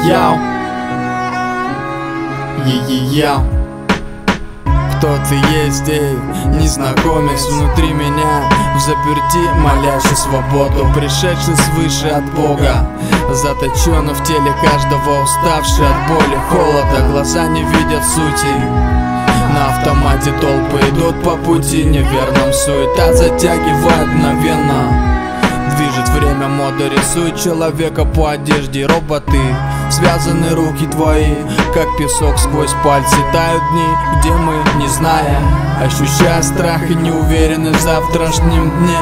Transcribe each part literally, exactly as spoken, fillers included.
Йоу, йоу. Кто ты есть, эй, незнакомец внутри меня, в заперти молящий свободу, пришедший свыше от Бога, заточен в теле каждого, уставший от боли, холода, глаза не видят сути. На автомате толпы идут по пути неверным, суета затягивает мгновенно. Движет время, мода рисует человека по одежде. Роботы, связаны руки твои, как песок сквозь пальцы. Тают дни, где мы, не зная, ощущая страх и неуверенность в завтрашнем дне.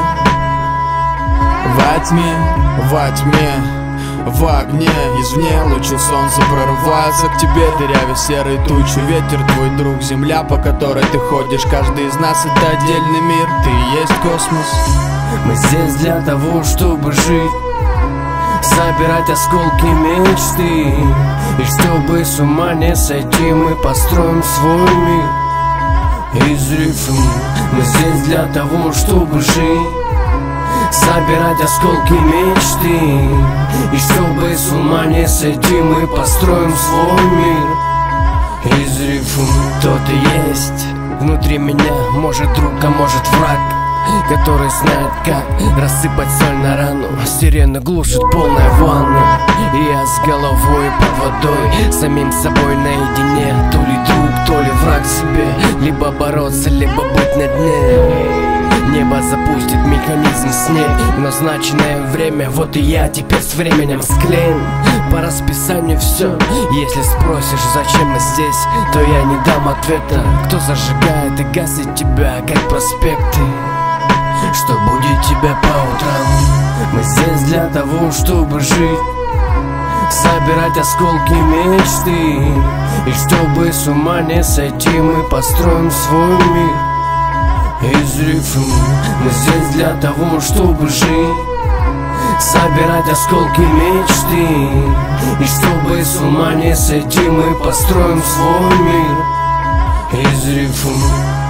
Во тьме, во тьме, в огне, извне лучи солнца прорываются к тебе, дырявя серые тучи. Ветер твой друг, земля, по которой ты ходишь. Каждый из нас это отдельный мир, ты и есть космос. Мы здесь для того, чтобы жить, собирать осколки мечты, и чтобы с ума не сойти, мы построим свой мир из рифм. Мы здесь для того, чтобы жить, собирать осколки мечты, и чтобы с ума не сойти, мы построим свой мир из рифм. Кто-то есть внутри меня, может друг, а может враг, который знает, как рассыпать соль на рану. Сирена глушит полная ванна, и я с головой под водой, самим собой наедине. То ли друг, то ли враг себе, либо бороться, либо быть на дне. Небо запустит механизм снег в назначенное время. Вот и я теперь с временем склеен по расписанию все. Если спросишь, зачем мы здесь, то я не дам ответа. Кто зажигает и гасит тебя, как проспекты, что будет тебя по утрам. Мы здесь для того, чтобы жить, собирать осколки мечты, и чтобы с ума не сойти, мы построим свой мир из рифм. Мы здесь для того, чтобы жить, собирать осколки мечты, и чтобы с ума не сойти, мы построим свой мир из рифм.